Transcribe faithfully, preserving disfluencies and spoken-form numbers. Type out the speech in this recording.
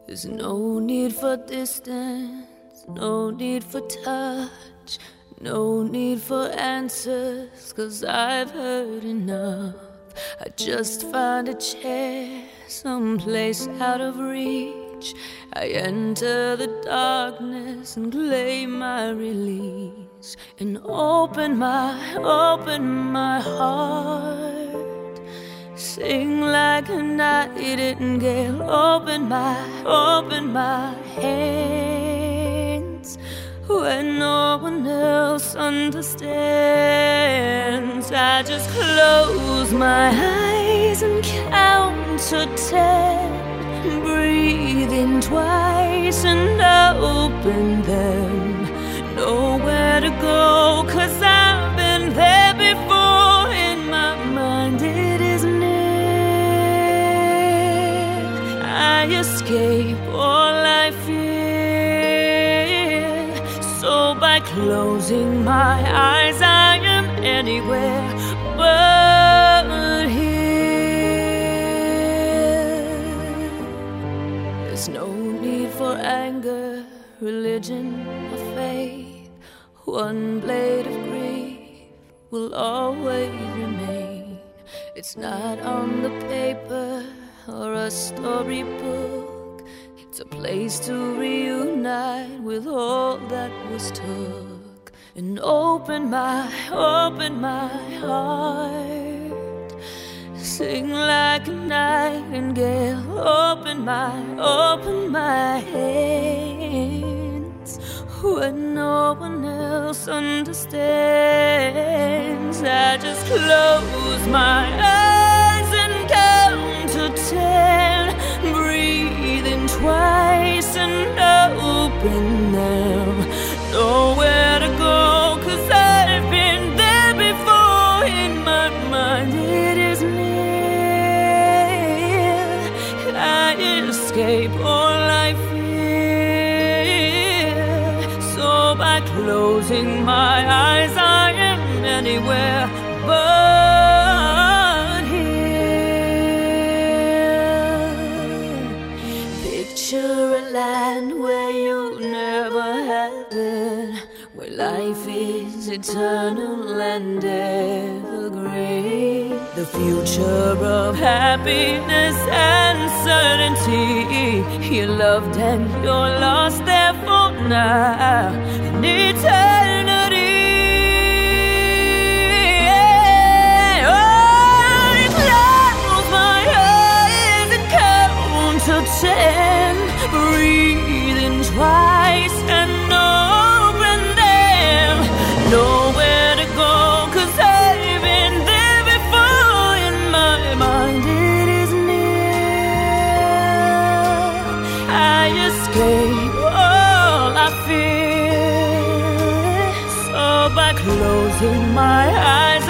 There's no need for distance, no need for touch, no need for answers, 'cause I've heard enough. I just find a chair, someplace out of reach. I enter the darkness and claim my release, and open my, open my heart. Sing like a nightingale, open my, open my hands. When no one else understands, I just close my eyes and count to ten. Breathe in twice and open them. Nowhere to go, 'cause I've been there before. In my mind it is near. I escape all I fear. So by closing my eyes, I am anywhere but here. There's no need for anger, religion, or faith. One blade of grief will always remain. It's not on the paper or a storybook. It's a place to reunite with all that was took, and open my, open my heart. Sing like a nightingale, open my, open my hands. When no one else understands, I just close my eyes and count to ten. Breathe in twice and open them. Nowhere to go, 'cause I've been there before. In my mind it is near. I escape all I fear. So by closing my eyes, I am anywhere but here. Picture a land where you never have been, where life is eternal and evergreen. The future of happiness and certainty. You're loved and you're lost there for now and eternity. Oh, I close my eyes and count to ten. Breathe in twice and open them. Nowhere to go, 'cause I've been there before. In my mind it is near. I escape all I fear. So by closing my eyes,